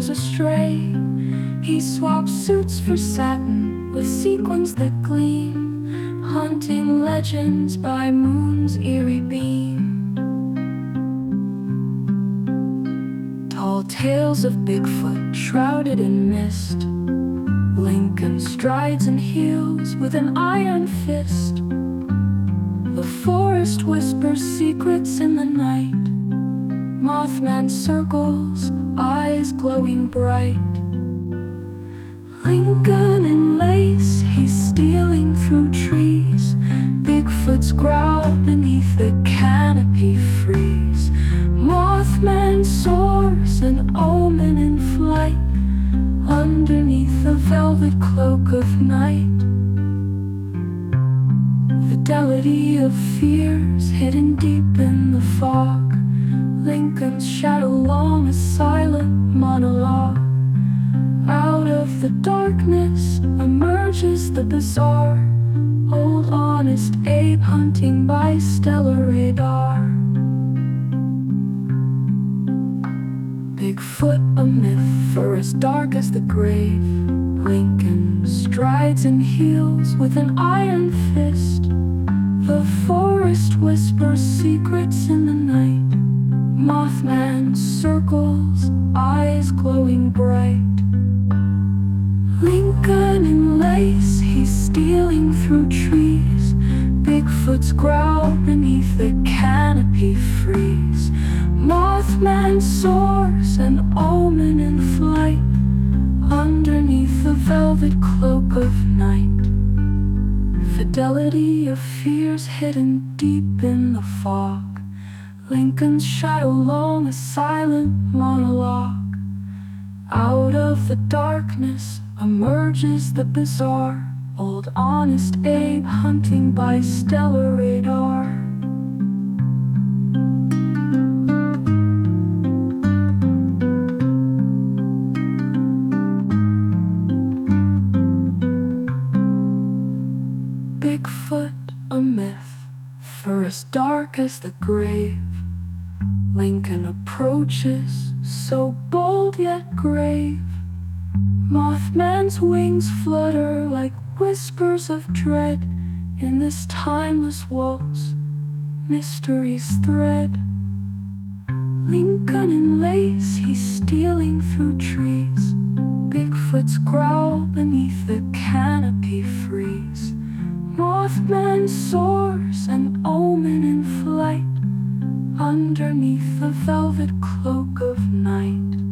goes astray. He swaps suits for satin with sequins that gleam, hunting legends by moon's eerie beam. Tall tales of Bigfoot shrouded in mist. Lincoln strides and heals with an iron fist. The forest whispers secrets in the night. Mothman circles, eyes glowing bright. Lincoln in lace, he's stealing through trees. Bigfoot's growl beneath the canopy freeze. Mothman soars, an omen in flight, underneath the velvet cloak of night. Fidelity of fears hidden deep in the fog. Lincoln's shadow long a silent monologue. Out of the darkness emerges the bizarre. Old honest Abe hunting by stellar radar. Bigfoot, a myth for as dark as the grave. Lincoln strides and heals with an iron fist. The forest whispers secrets in the night. Mothman circles, eyes glowing bright. Lincoln in lace, he's stealing through trees. Bigfoot's growl beneath the canopy freeze. Mothman soars, an omen in flight, underneath the velvet cloak of night. Fidelity of fears hidden deep in the fog. Lincoln's shadow long a silent monologue. Out of the darkness emerges the bizarre. Old honest Abe hunting by stellar radar. Bigfoot, a myth for as dark as the grave. Lincoln approaches, so bold yet grave. Mothman's wings flutter like whispers of dread. In this timeless waltz, mystery's thread. Lincoln in lace, he's stealing through trees. Bigfoot's growl beneath the canopy freeze. Mothman soars, an omen in flight, underneath the velvet cloak of night.